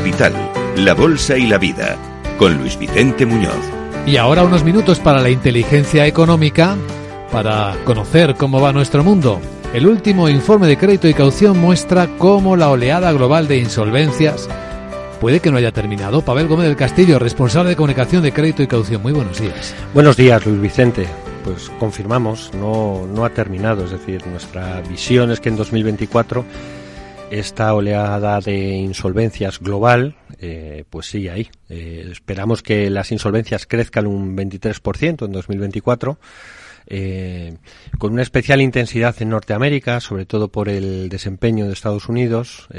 Capital, la Bolsa y la Vida, con Luis Vicente Muñoz. Y ahora unos minutos para la inteligencia económica, para conocer cómo va nuestro mundo. El último informe de crédito y caución muestra cómo la oleada global de insolvencias puede que no haya terminado. Pavel Gómez del Castillo, responsable de comunicación de crédito y caución. Muy buenos días. Buenos días, Luis Vicente. Pues confirmamos, no ha terminado. Es decir, nuestra visión es que en 2024 esta oleada de insolvencias global pues sigue ahí. Esperamos que las insolvencias crezcan un 23% en 2024. Con una especial intensidad en Norteamérica, sobre todo por el desempeño de Estados Unidos,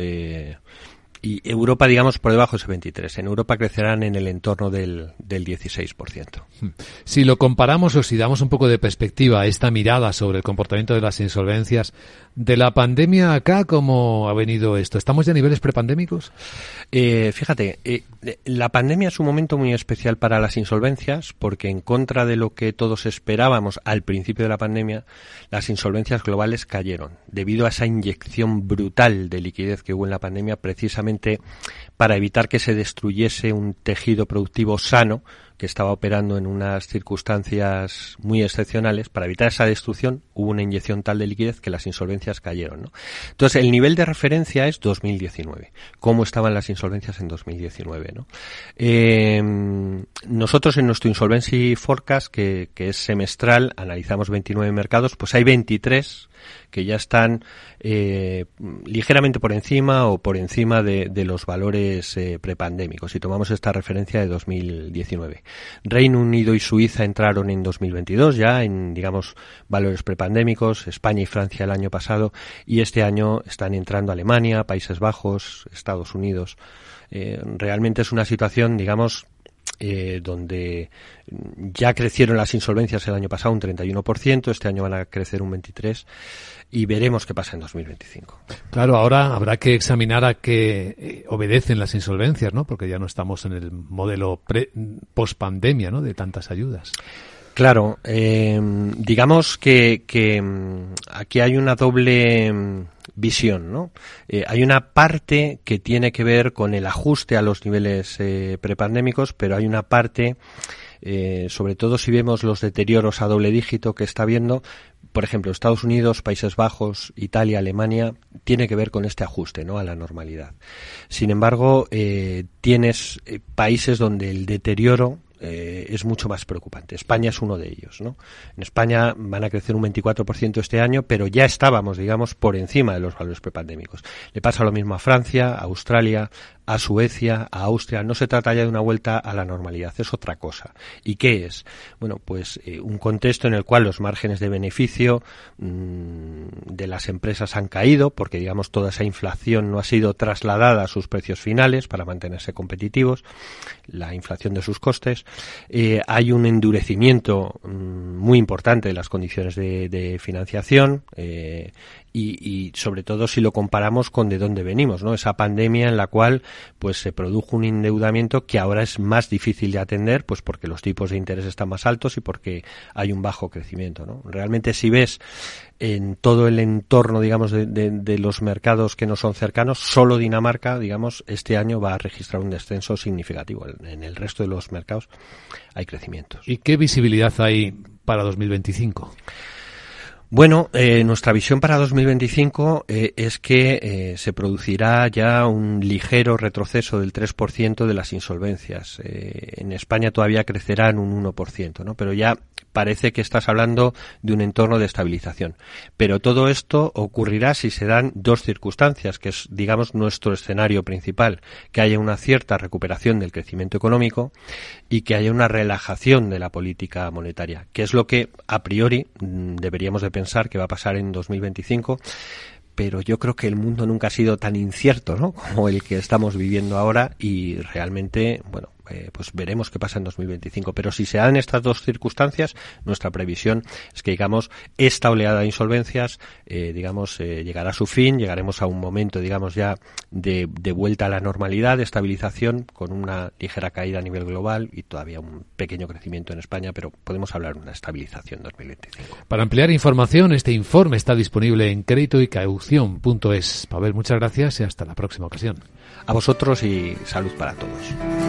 y Europa, digamos, por debajo de ese 23%. En Europa crecerán en el entorno del 16%. Si lo comparamos o si damos un poco de perspectiva a esta mirada sobre el comportamiento de las insolvencias, de la pandemia acá, ¿cómo ha venido esto? ¿Estamos ya a niveles prepandémicos? Fíjate, la pandemia es un momento muy especial para las insolvencias porque, en contra de lo que todos esperábamos al principio de la pandemia, las insolvencias globales cayeron debido a esa inyección brutal de liquidez que hubo en la pandemia, precisamente para evitar que se destruyese un tejido productivo sano que estaba operando en unas circunstancias muy excepcionales. Para evitar esa destrucción hubo una inyección tal de liquidez que las insolvencias cayeron, ¿no? Entonces, el nivel de referencia es 2019. ¿Cómo estaban las insolvencias en 2019, ¿no? Nosotros en nuestro Insolvency Forecast, que es semestral, analizamos 29 mercados, pues hay 23 que ya están ligeramente por encima o por encima de los valores prepandémicos, si tomamos esta referencia de 2019. Reino Unido y Suiza entraron en 2022 ya en, digamos, valores prepandémicos, España y Francia el año pasado, y este año están entrando Alemania, Países Bajos, Estados Unidos. Realmente es una situación, digamos, donde ya crecieron las insolvencias el año pasado un 31%, este año van a crecer un 23%, y veremos qué pasa en 2025. Claro, ahora habrá que examinar a qué obedecen las insolvencias, ¿no? Porque ya no estamos en el modelo post-pandemia, ¿no?, de tantas ayudas. Claro, digamos que aquí hay una doble visión, ¿no? Hay una parte que tiene que ver con el ajuste a los niveles prepandémicos, pero hay una parte, sobre todo si vemos los deterioros a doble dígito que está habiendo, por ejemplo, Estados Unidos, Países Bajos, Italia, Alemania, tiene que ver con este ajuste, ¿no?, a la normalidad. Sin embargo, tienes países donde el deterioro es mucho más preocupante. España es uno de ellos, ¿no? En España van a crecer un 24% este año, pero ya estábamos, digamos, por encima de los valores prepandémicos. Le pasa lo mismo a Francia, a Australia, a Suecia, a Austria. No se trata ya de una vuelta a la normalidad, es otra cosa. ¿Y qué es? Bueno, pues un contexto en el cual los márgenes de beneficio de las empresas han caído, porque, digamos, toda esa inflación no ha sido trasladada a sus precios finales para mantenerse competitivos, la inflación de sus costes. Hay un endurecimiento muy importante de las condiciones de financiación, y sobre todo si lo comparamos con de dónde venimos, ¿no? Esa pandemia en la cual pues se produjo un endeudamiento que ahora es más difícil de atender, pues porque los tipos de interés están más altos y porque hay un bajo crecimiento, ¿no? Realmente, si ves en todo el entorno, digamos, de los mercados que no son cercanos, solo Dinamarca, digamos, este año va a registrar un descenso significativo. En el resto de los mercados hay crecimientos. ¿Y qué visibilidad hay para 2025? Bueno, nuestra visión para 2025 es que se producirá ya un ligero retroceso del 3% de las insolvencias. En España todavía crecerán un 1%, ¿no? Pero ya parece que estás hablando de un entorno de estabilización. Pero todo esto ocurrirá si se dan dos circunstancias, que es, digamos, nuestro escenario principal: que haya una cierta recuperación del crecimiento económico y que haya una relajación de la política monetaria, que es lo que a priori deberíamos de pensar que va a pasar en 2025. Pero yo creo que el mundo nunca ha sido tan incierto, ¿no?, como el que estamos viviendo ahora, y realmente, bueno, pues veremos qué pasa en 2025. Pero si se dan estas dos circunstancias, nuestra previsión es que, digamos, esta oleada de insolvencias, llegará a su fin, llegaremos a un momento, digamos, ya de vuelta a la normalidad, de estabilización, con una ligera caída a nivel global y todavía un pequeño crecimiento en España, pero podemos hablar de una estabilización en 2025. Para ampliar información, este informe está disponible en créditoycaución.es. Pavel, muchas gracias y hasta la próxima ocasión. A vosotros y salud para todos.